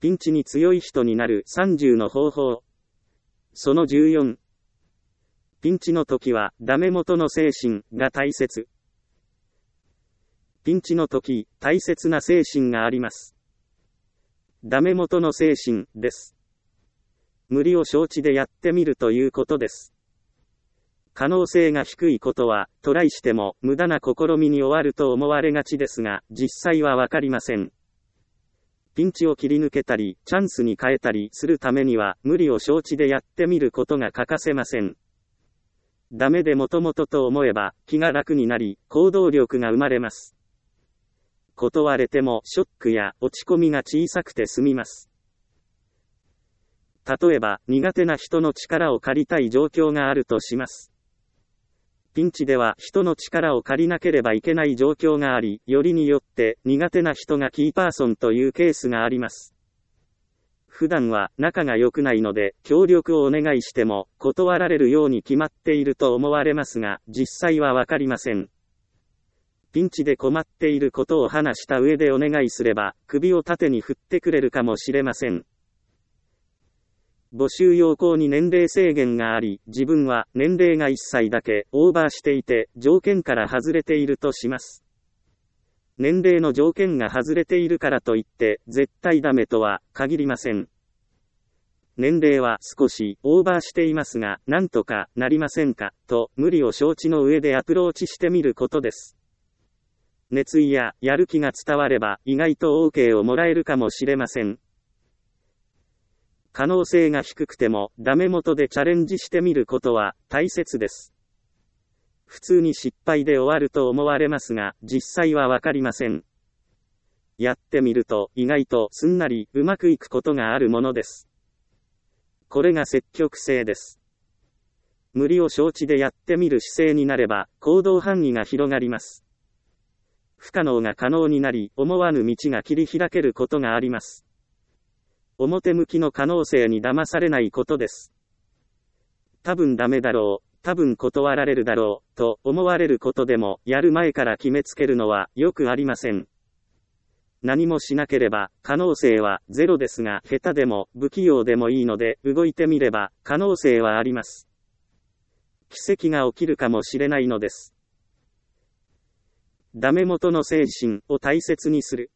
ピンチに強い人になる30の方法。その14。ピンチの時はダメ元の精神が大切。ピンチの時、大切な精神があります。ダメ元の精神です。無理を承知でやってみるということです。可能性が低いことは、トライしても無駄な試みに終わると思われがちですが、実際はわかりません。ピンチを切り抜けたり、チャンスに変えたりするためには、無理を承知でやってみることが欠かせません。ダメでもともとと思えば、気が楽になり、行動力が生まれます。断れてもショックや落ち込みが小さくて済みます。例えば、苦手な人の力を借りたい状況があるとします。ピンチでは人の力を借りなければいけない状況があり、よりによって苦手な人がキーパーソンというケースがあります。普段は仲が良くないので、協力をお願いしても断られるように決まっていると思われますが、実際はわかりません。ピンチで困っていることを話した上でお願いすれば、首を縦に振ってくれるかもしれません。募集要項に年齢制限があり、自分は年齢が1歳だけオーバーしていて、条件から外れているとします。年齢の条件が外れているからといって、絶対ダメとは限りません。年齢は少しオーバーしていますが、なんとかなりませんか、と無理を承知の上でアプローチしてみることです。熱意ややる気が伝われば、意外と OK をもらえるかもしれません。可能性が低くても、ダメ元でチャレンジしてみることは大切です。普通に失敗で終わると思われますが、実際はわかりません。やってみると、意外とすんなりうまくいくことがあるものです。これが積極性です。無理を承知でやってみる姿勢になれば、行動範囲が広がります。不可能が可能になり、思わぬ道が切り開けることがあります。表向きの可能性に騙されないことです。多分ダメだろう、多分断られるだろう、と思われることでも、やる前から決めつけるのはよくありません。何もしなければ、可能性はゼロですが、下手でも不器用でもいいので、動いてみれば、可能性はあります。奇跡が起きるかもしれないのです。ダメ元の精神を大切にする。